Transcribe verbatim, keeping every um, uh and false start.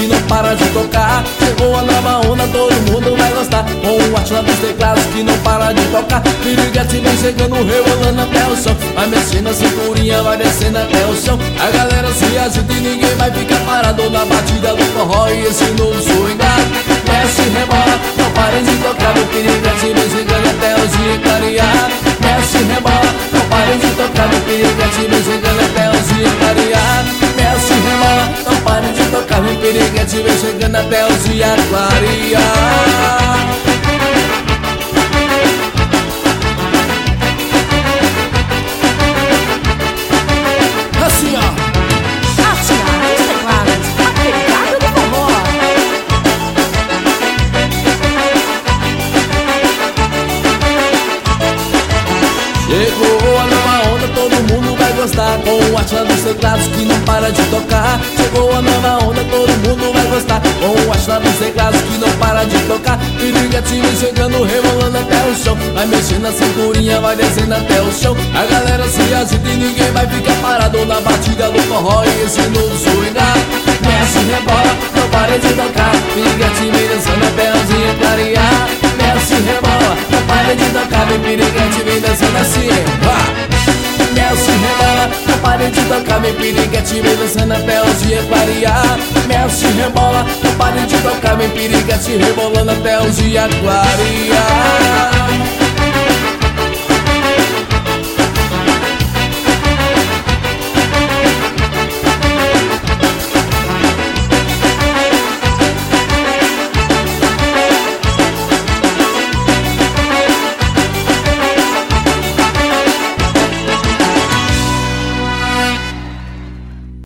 que não para de tocar. Chegou a nova onda, todo mundo vai gostar. Com o arte dos teclados que não para de tocar. Piriguete vem chegando, rebolando até o chão. Vai mexendo a cinturinha, vai descendo até o chão. A galera se agita e ninguém vai ficar parado na batida do forró e esse novo swingado. Mexe, rebola, não para de tocar. O piriguete vem chegando até o dia clarear. Mexe, rebola, não para de tocar. O piriguete vem chegando até o dia clarear. Mexe, rebola, não para de tocar. O piriguete vem chegando até o dia clarear. Assim, ó. Chegou a nova onda, todo mundo vai gostar. Com o Atlas dos teclados que não para de tocar. Chegou a nova onda, todo mundo vai gostar. Com o Atlas dos teclados que não para de tocar. Piriguete vem chegando, rebolando até o chão. Vai mexendo a cinturinha, vai descendo até o chão. A galera se agita e ninguém vai ficar parado na batida do forró e esse novo swingado. Mexe, rebola, não para de tocar. Piriguete vem dançando até o dia clarear. Mexe, rebola, não para de tocar. Meu piriguete vem dançando assim. Mexe, rebola, não pare de tocar. Meu piriguete vem dançando até o dia clarear. Mexe, rebola, não pare de tocar. Meu piriguete rebolando até o dia clarear.